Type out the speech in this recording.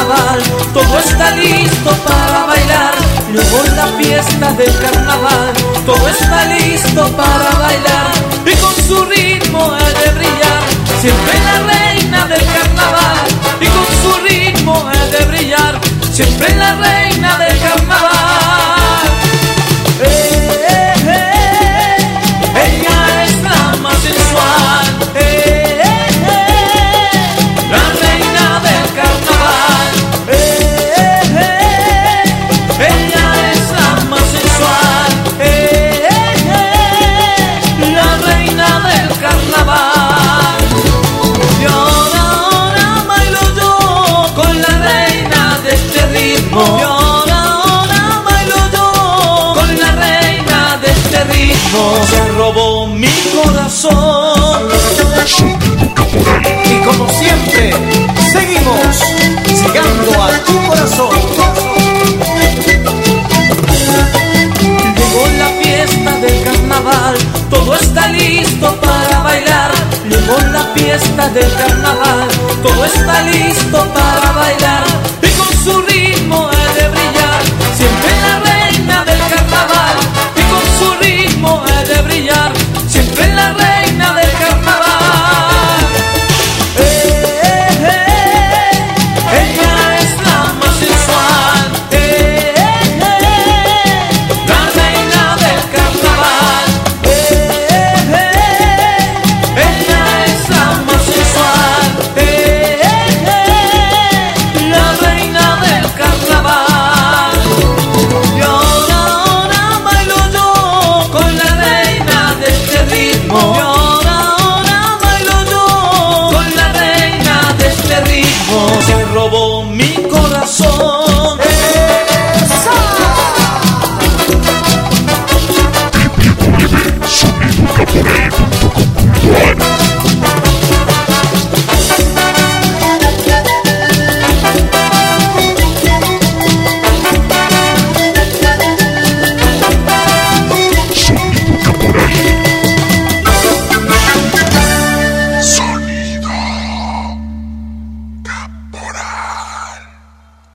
carnaval, todo está listo para bailar. Llegó la fiesta del carnaval, todo está listo para bailar. Y con su ritmo ha de brillar, siempre la reina del carnaval. Y con su ritmo ha de brillar, siempre la reina del carnaval. Ella es la más sensual, la reina del carnaval. Ella es la más sensual, la reina del carnaval. Y ahora bailo yo con la reina de este ritmo. Y ahora bailo yo con la reina de este ritmo. Se robó mi corazón y como siempre seguimos llegando a tu corazón. Llegó la fiesta del carnaval, todo está listo para bailar. Llegó la fiesta del carnaval, todo está listo para bailar.